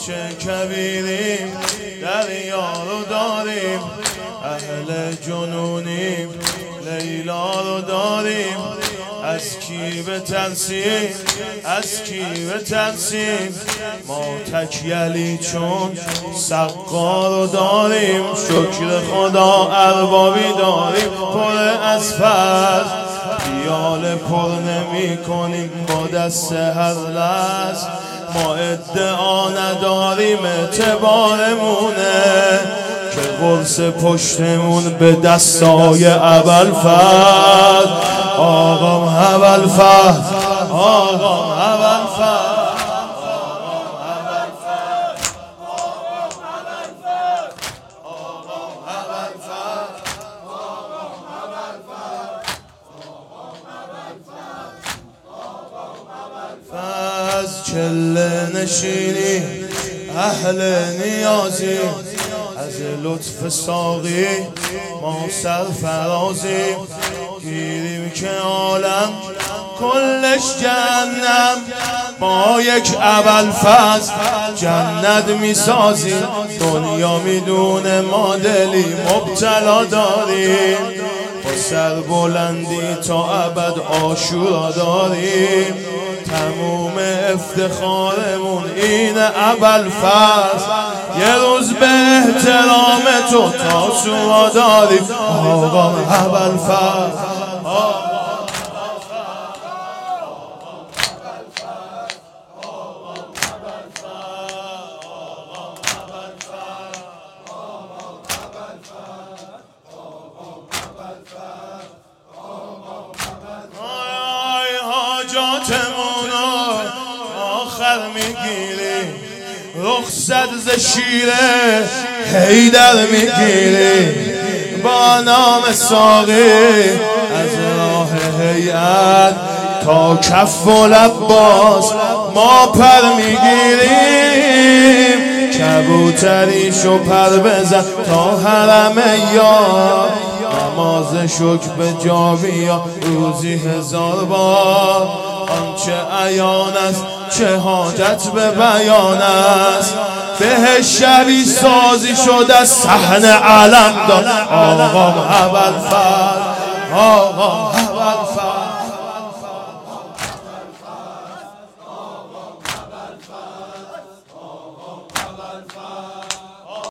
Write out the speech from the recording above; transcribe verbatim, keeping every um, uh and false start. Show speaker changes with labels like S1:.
S1: چه کبیریم دریا رو داریم، اهل جنونیم لیلا رو داریم. از کی بترسیم از کی بترسیم، ما تکیلی چون سقا رو داریم. شکر خدا اربابی داریم پر از فضل، خیال پر نمی کنیم با دست هر لحظه. ما ادعا نداریم اعتبارمونه که قرص پشتمون به دستای ابوالفضل. آقام ابوالفضل آقام ابوالفضل از چله نشینی اهل نیازی، از لطف ساقی ما سرفرازیم. گیریم که عالم کلش جهنم، ما یک ابوالفضل جنت میسازیم. دنیا میدونه ما دلی مبتلا داریم، با سر بلندی تا ابد عاشورا داریم. تموم افتخارمون این ابوالفضل، یه روز به احترام تو تاسوعا داریم. آقا ابوالفضل حاجاتمونو آخر میگیری، رخصت ز شیره حیدر میگیری. با نام ساقی از راه هیئت تا کف و لباس ما پر میگیریم. کبوتریشو پر بزن تا حرم یار، نماز شکر به جا بیا روزی هزار بار. آنچه عیان است چه حاجت به بیان است، به شبی سازی شده از صحن علم دار. آقام ابوالفضل آقام ابوالفضل